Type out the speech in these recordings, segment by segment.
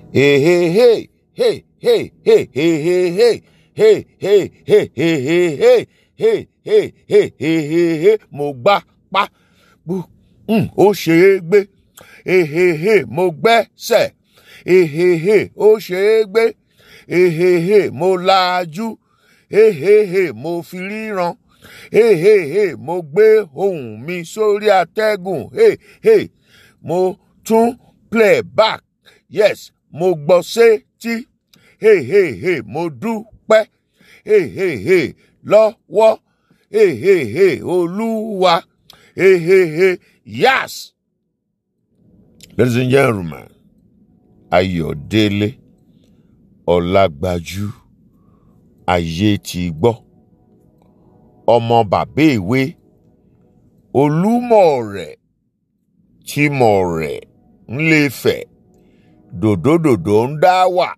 Hey, hey, hey, hey, hey, hey, hey, hey, hey, hey, hey, hey, hey, hey, hey, hey, hey, hey, hey, hey, mo gbá pa bú ó ṣe é gbé. Hey, hey, hey, mo gbẹ́sẹ̀. Hey, hey, hey, ó ṣe é gbé. Hey, hey, hey, mo lajú. Hey, hey, hey, mo fi ríran. Hey, hey, hey, mo gbé ohùn mi sórí atẹ́gùn. Hey, hey, mo tún play back. Yes, mo gbọ́ sétí. Hey, hey, hey, mo dúpẹ́. Hey, hey, hey, lọ́wọ́. Hey, hey, hey, Olúwa. Hey, hey, hey, yes. Ladies and gentlemen, Ayọ̀délé Ọlágbájú ayé ti gbọ́. Ọmọ bàbá ìwé Olúmọ̀ rẹ̀ tímọ̀ rẹ̀ ńlẹ́fẹ̀ dòdòdòdò ń dá wà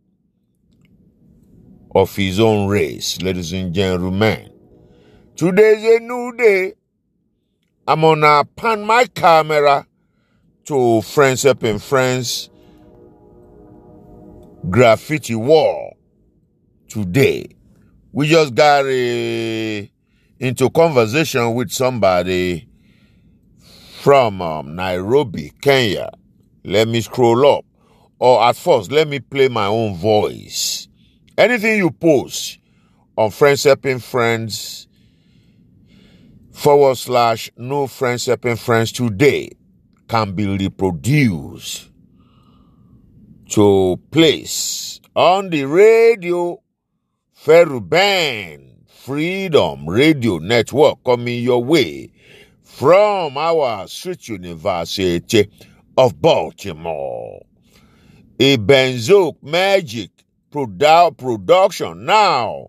of his own race. Ladies and gentlemen, today's a new day. I'm gonna pan my camera to Friends Helping Friends graffiti wall today. We just got into conversation with somebody from Nairobi, Kenya. Let me scroll up. Or at first, let me play my own voice. Anything you post on Friends Helping Friends / no Friends Helping Friends today can be reproduced to place on the radio Feruban Freedom Radio Network coming your way from our Street University of Baltimore. A Benzo Magic production now.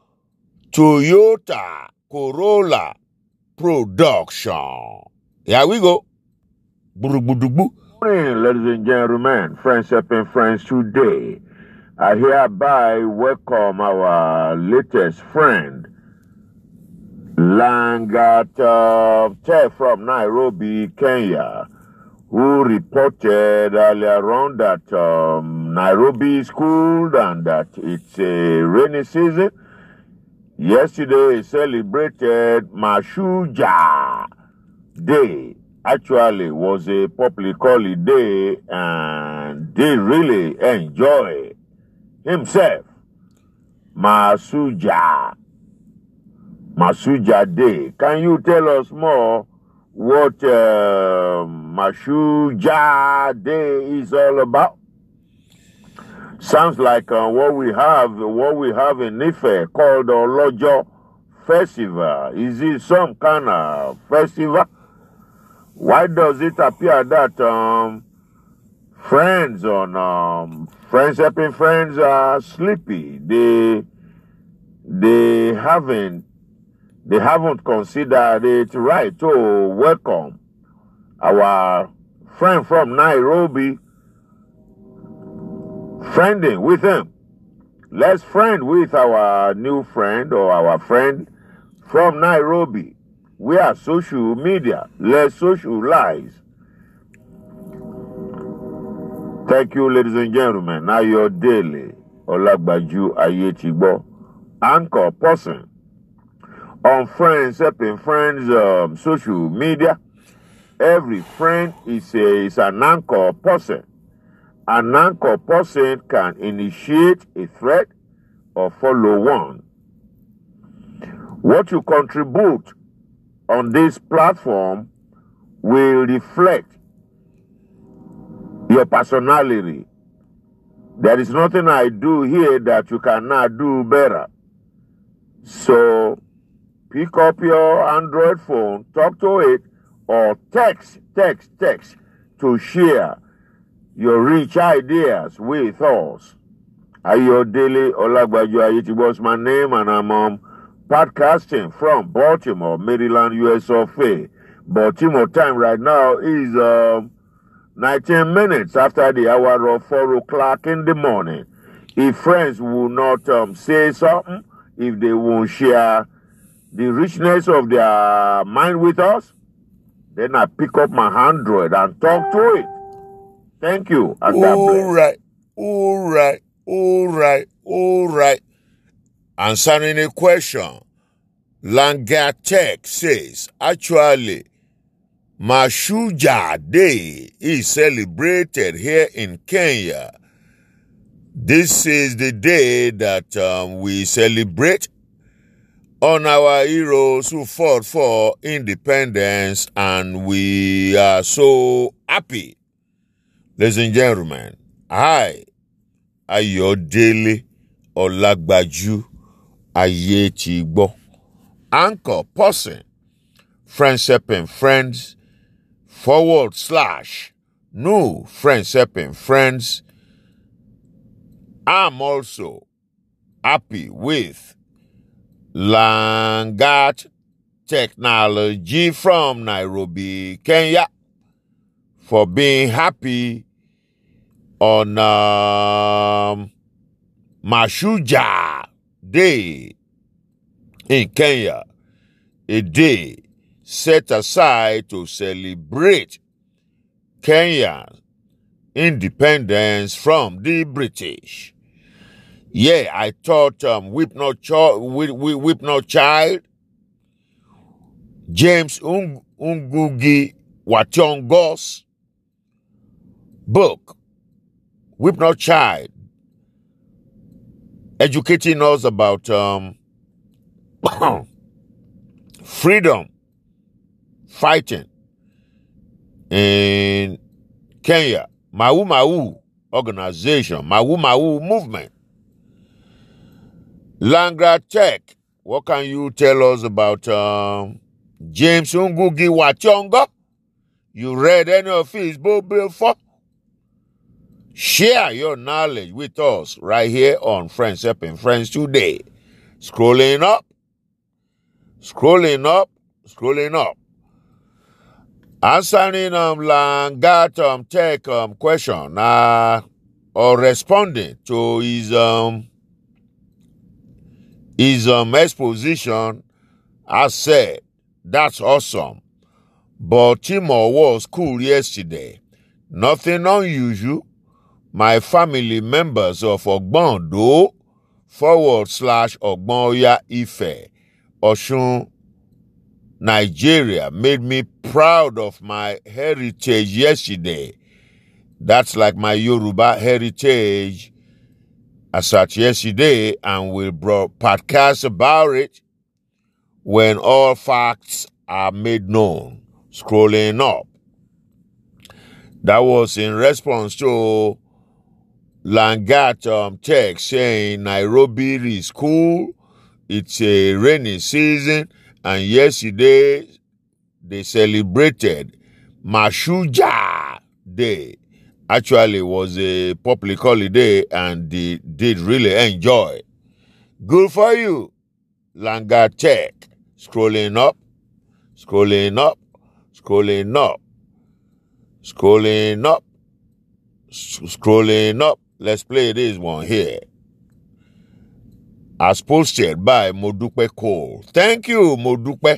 Toyota Corolla production. Here we go. Morning, ladies and gentlemen, Friends Helping Friends today. I hereby welcome our latest friend, Langat from Nairobi, Kenya, who reported earlier on that Nairobi is cool and that it's a rainy season. Yesterday he celebrated Mashuja Day. Actually was a public holiday and they really enjoy himself. Masuja Day. Can you tell us more what Mashuja Day is all about? Sounds like what we have in Ife called Olojo Festival. Is it some kind of festival? Why does it appear that friends on Friends Helping Friends are sleepy? They haven't considered it right to welcome our friend from Nairobi. Friending with him. Let's friend with our new friend or our friend from Nairobi. We are social media. Let's socialize. Thank you, ladies and gentlemen. Now your daily Olagbaju Ayetigbo anchor person on Friends Helping Friends social media. Every friend is an anchor person. An anchor person can initiate a thread or follow one. What you contribute on this platform will reflect your personality. There is nothing I do here that you cannot do better. So pick up your Android phone, talk to it, or text to share your rich ideas with us. Ayọ̀délé Ọlágbájú Ayétìgbọ́ is my name, and I'm podcasting from Baltimore, Maryland, US of A. Baltimore time right now is 19 minutes after the hour of 4 o'clock in the morning. If friends will not say something, if they won't share the richness of their mind with us, then I pick up my Android and talk to it. Thank you. And God bless. all right. Answering a question, Langatek says, actually, Mashujaa Day is celebrated here in Kenya. This is the day that we celebrate on our heroes who fought for independence, and we are so happy. Ladies and gentlemen, I, Ayodele Olagbaju Ayetigbo, anchor person, Friends Helping Friends, / new Friends Helping Friends. I'm also happy with Langat Technology from Nairobi, Kenya, for being happy on Mashujaa Day in Kenya, a day set aside to celebrate Kenya's independence from the British. Yeah, I thought Weep Not Child, James Ngugi wa Thiong'o's book, Weep Not Child, educating us about freedom fighting in Kenya, Mau Mau organization, Mau Mau movement. Langra Tech, what can you tell us about James Ngugi wa Thiong'o? You read any of his book before? Share your knowledge with us right here on Friends Helping Friends today. Scrolling up. Answering Langat Tech question or responding to his exposition, I said, that's awesome. Baltimore was cool yesterday. Nothing unusual. My family members of Ogbondo / Ogbonya Ife, Osun, Nigeria, made me proud of my heritage yesterday. That's like my Yoruba heritage as at yesterday, and we'll podcast about it when all facts are made known. Scrolling up. That was in response to Langat Tech saying Nairobi is cool, it's a rainy season, and yesterday they celebrated Mashujaa Day. Actually, it was a public holiday, and they did really enjoy. Good for you, Langat Tech. Scrolling up. Let's play this one here. As posted by Modupe Cole. Thank you, Modupe.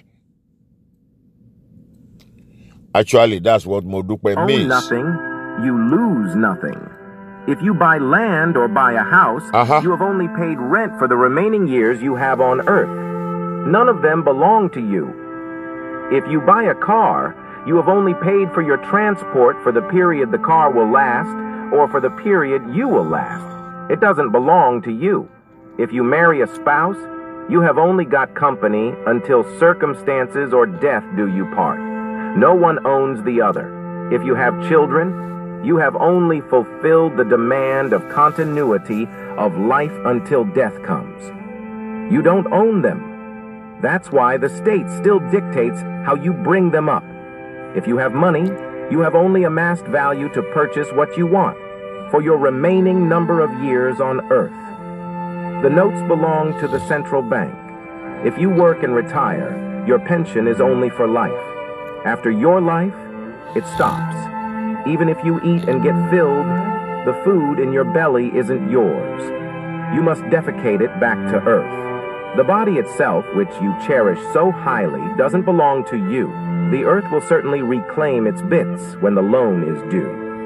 Actually, that's what Modupe means. Own nothing, you lose nothing. If you buy land or buy a house, you have only paid rent for the remaining years you have on earth. None of them belong to you. If you buy a car, you have only paid for your transport for the period the car will last, or for the period you will last. It doesn't belong to you. If you marry a spouse, you have only got company until circumstances or death do you part. No one owns the other. If you have children, you have only fulfilled the demand of continuity of life until death comes. You don't own them. That's why the state still dictates how you bring them up. If you have money, you have only amassed value to purchase what you want for your remaining number of years on earth. The notes belong to the central bank. If you work and retire, your pension is only for life. After your life, it stops. Even if you eat and get filled, the food in your belly isn't yours. You must defecate it back to earth. The body itself, which you cherish so highly, doesn't belong to you. The earth will certainly reclaim its bits when the loan is due.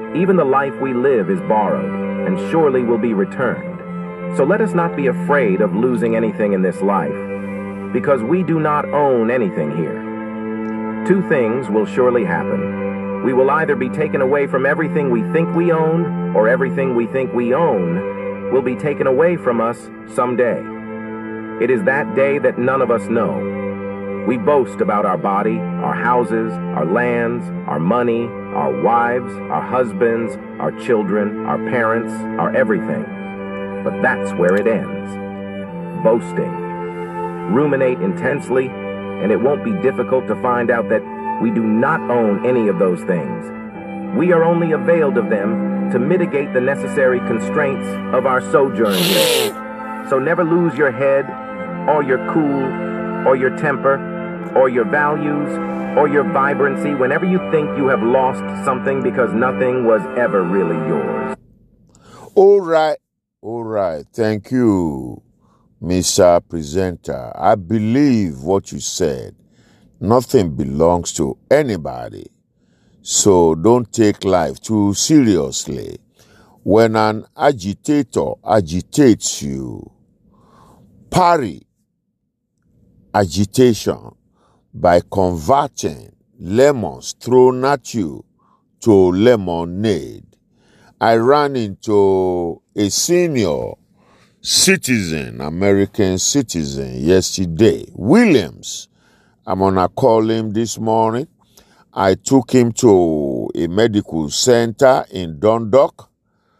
Even the life we live is borrowed, and surely will be returned. So let us not be afraid of losing anything in this life, because we do not own anything here. Two things will surely happen. We will either be taken away from everything we think we own, or everything we think we own will be taken away from us someday. It is that day that none of us know. We boast about our body, our houses, our lands, our money, our wives, our husbands, our children, our parents, our everything. But that's where it ends. Boasting. Ruminate intensely, and it won't be difficult to find out that we do not own any of those things. We are only availed of them to mitigate the necessary constraints of our sojourn here. So never lose your head, or your cool, or your temper, or your values, or your vibrancy whenever you think you have lost something, because nothing was ever really yours. All right. Thank you, Mr. Presenter. I believe what you said. Nothing belongs to anybody. So don't take life too seriously. When an agitator agitates you, parry agitation by converting lemons thrown at you to lemonade. I ran into a senior citizen, American citizen, yesterday, Williams. I'm gonna call him this morning. I took him to a medical center in Dundalk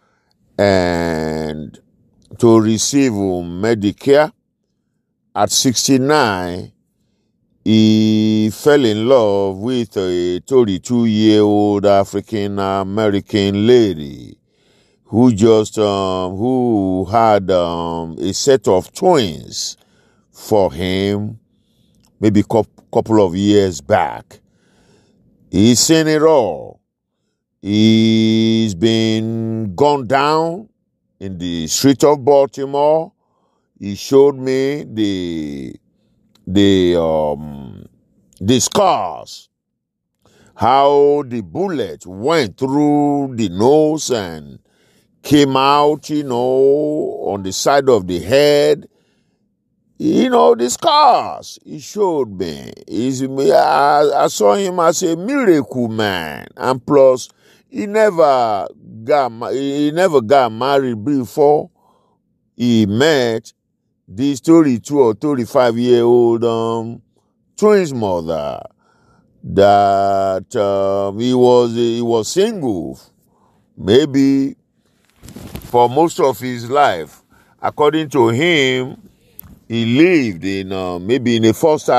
and to receive Medicare. At 69, he fell in love with a 32-year-old African-American lady who who had a set of twins for him maybe couple of years back. He's seen it all. He's been gunned down in the street of Baltimore. He showed me the scars, how the bullet went through the nose and came out, on the side of the head. The scars he showed me. I saw him as a miracle man, and plus, he never got married before he met this 32 or 35-year-old twins mother. That he was single, maybe for most of his life. According to him, he lived in maybe in a foster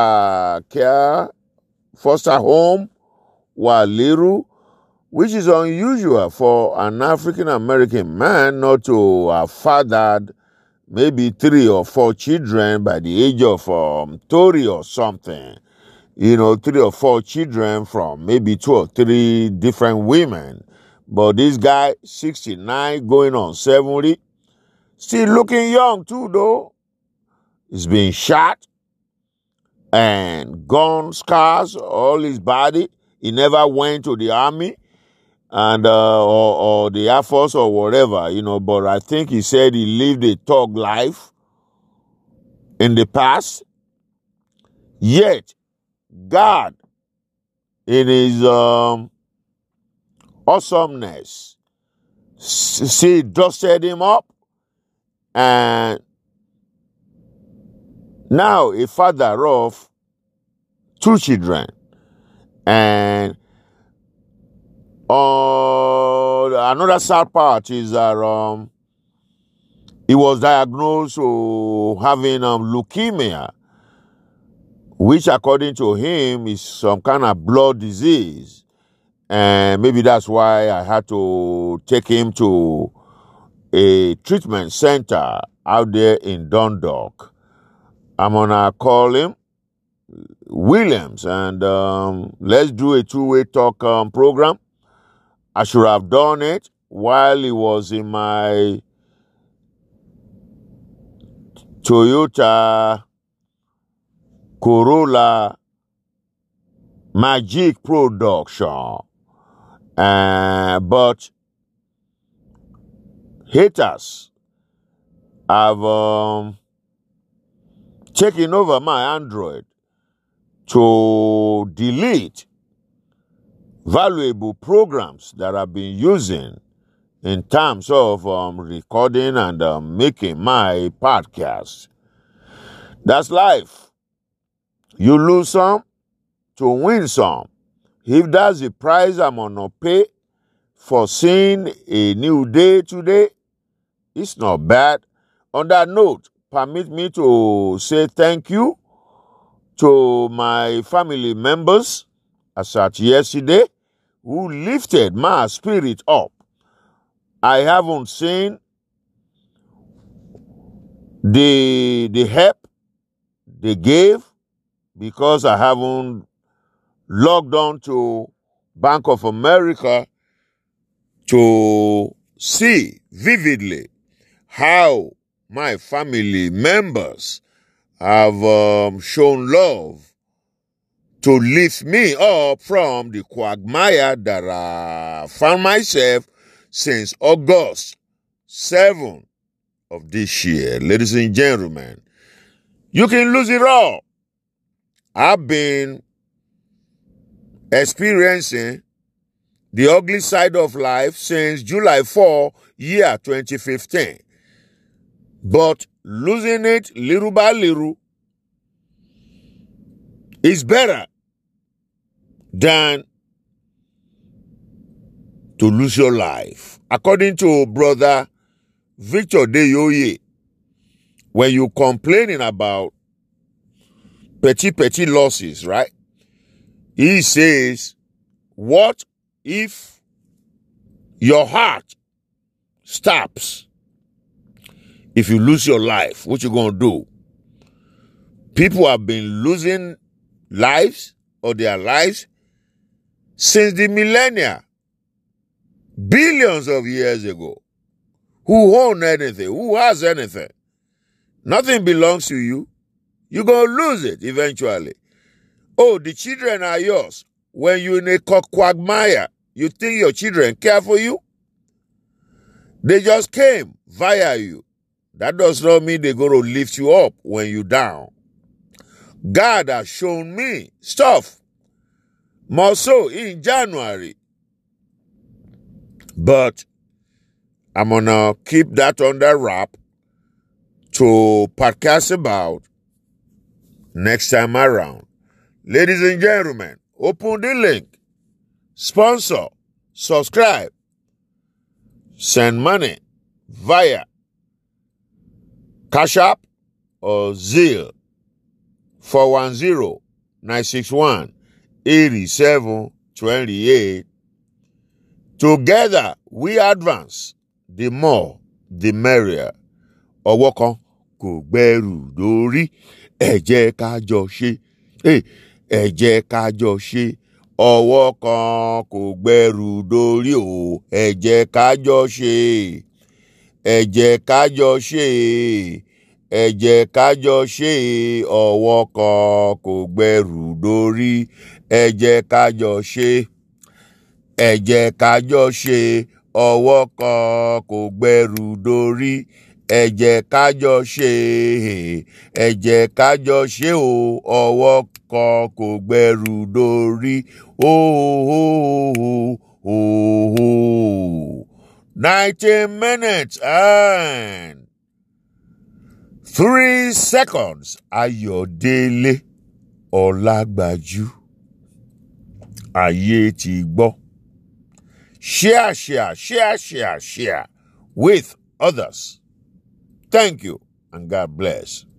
home while little, which is unusual for an African American man not to have fathered maybe 3 or 4 children by the age of 30 or something. 3 or 4 children from maybe 2 or 3 different women. But this guy, 69, going on 70, still looking young too, though. He's been shot and gun scars all his body. He never went to the army and or the Air Force or whatever, but I think he said he lived a thug life in the past. Yet, God, in his awesomeness, dusted him up, and now a father of 2 children. And another sad part is that he was diagnosed with having leukemia, which according to him is some kind of blood disease. And maybe that's why I had to take him to a treatment center out there in Dundalk. I'm gonna call him Williams, and let's do a 2-way talk program. I should have done it while he was in my Toyota Corolla Magic production. But haters have taken over my Android to delete valuable programs that I've been using in terms of recording and making my podcast. That's life. You lose some to win some. If that's the price I'm gonna pay for seeing a new day today, it's not bad. On that note, permit me to say thank you to my family members as at yesterday who lifted my spirit up. I haven't seen the help they gave because I haven't logged on to Bank of America to see vividly how my family members have shown love to lift me up from the quagmire that I found myself since August 7 of this year. Ladies and gentlemen, you can lose it all. I've been experiencing the ugly side of life since July 4, year 2015. But losing it little by little is better than to lose your life. According to Brother Victor Deyoye, when you're complaining about petty losses, right? He says, what if your heart stops? If you lose your life, what you gonna do? People have been losing lives or their lives since the millennia, billions of years ago. Who own anything? Who has anything? Nothing belongs to you. You're gonna lose it eventually. Oh, the children are yours. When you're in a quagmire, you think your children care for you? They just came via you. That does not mean they're going to lift you up when you're down. God has shown me stuff, more so in January. But I'm going to keep that under wrap to podcast about next time around. Ladies and gentlemen, open the link, sponsor, subscribe, send money via Cash App or Zelle 410-961-8728. Together we advance. The more, the merrier. Ọwọ́ kan kò gbẹ́rù dórí. Ẹ jẹ́ ká jọ ṣe. Ẹ jẹ́ ká jọ ṣe. Ọwọ́ kan kò gbẹ́rù dórí o. Ẹ jẹ́ ká jọ ṣe. Ẹ jẹ́ ká jọ ṣe. Ẹ jẹ́ ká jọ ṣe. Ọwọ́ kan kò gbẹ́rù dórí. Ẹ jẹ́ ká jọ ṣe. Ẹ jẹ́ ká jọ ṣe. Ọwọ́ kan kò gbẹ́rù dórí. Ẹ jẹ́ ká jọ ṣe. Ẹ jẹ́ ká jọ ṣe o. Ọwọ́ kan kò gbẹ́rù dórí. Oh. 19 minutes and 3 seconds. Ayọ̀délé Ọlágbájú. Ayé ti gbọ́. Share with others. Thank you and God bless.